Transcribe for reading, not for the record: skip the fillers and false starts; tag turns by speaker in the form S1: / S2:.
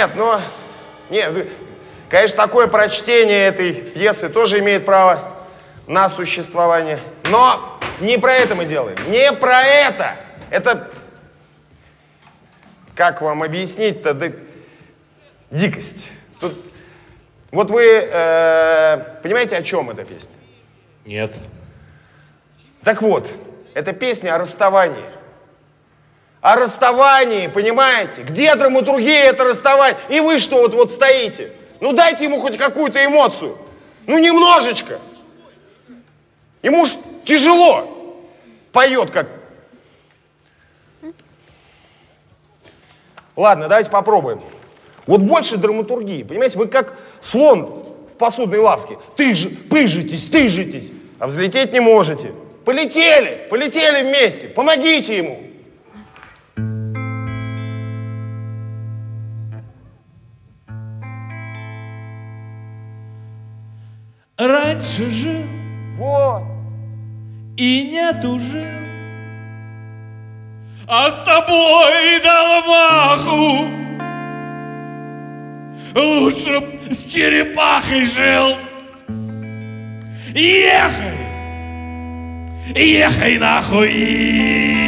S1: Нет, но... Нет, конечно, такое прочтение этой пьесы тоже имеет право на существование. Но не про это мы делаем. Не про это! Это... Как вам объяснить-то? Да... Дикость. Тут... Вот вы понимаете, о чем эта песня?
S2: Нет.
S1: Так вот, это песня о расставании. О расставании, понимаете? Где драматургия, это расставание? И вы что вот стоите? Ну дайте ему хоть какую-то эмоцию. Ну немножечко. Ему ж тяжело. Поет как... Ладно, давайте попробуем. Вот больше драматургии, понимаете? Вы как слон в посудной лавке. Пыжитесь, а взлететь не можете. Полетели вместе, помогите ему.
S3: Раньше жил,
S1: Вот.
S3: и нет уже, а с тобой дал маху. Лучше б с черепахой жил. Ехай нахуй.